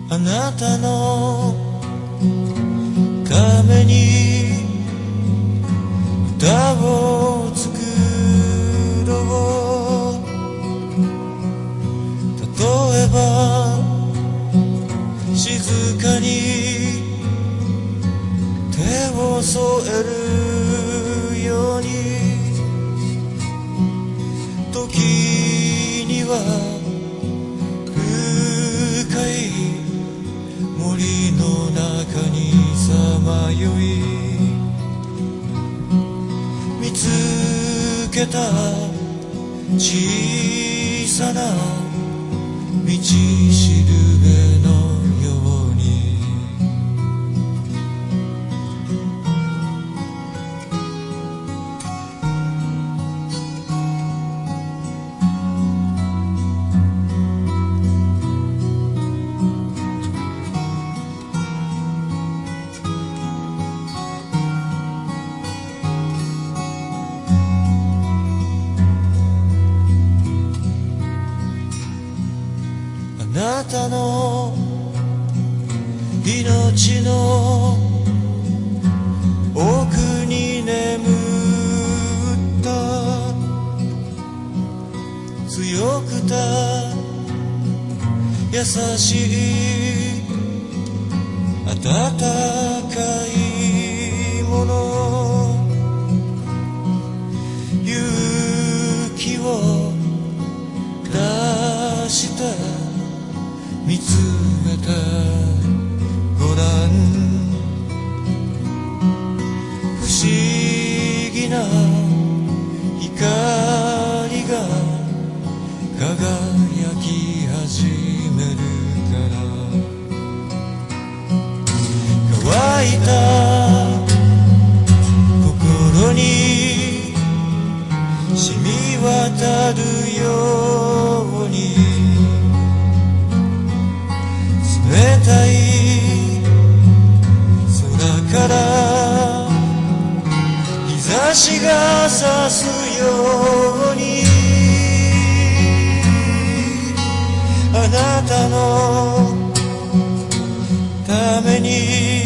あなたのために歌を作ろう。例えば静かに手を添えるように、時には深い森の中にさまよい、見つけた小さな道しるべのように。あなたの命の奥に眠った強くた優しい温かいもの、勇気を出して見つめてごらん。不思議な光が輝き始めるから、乾いた心に染み渡るように、冷たい空から日差しが差すように、あなたのために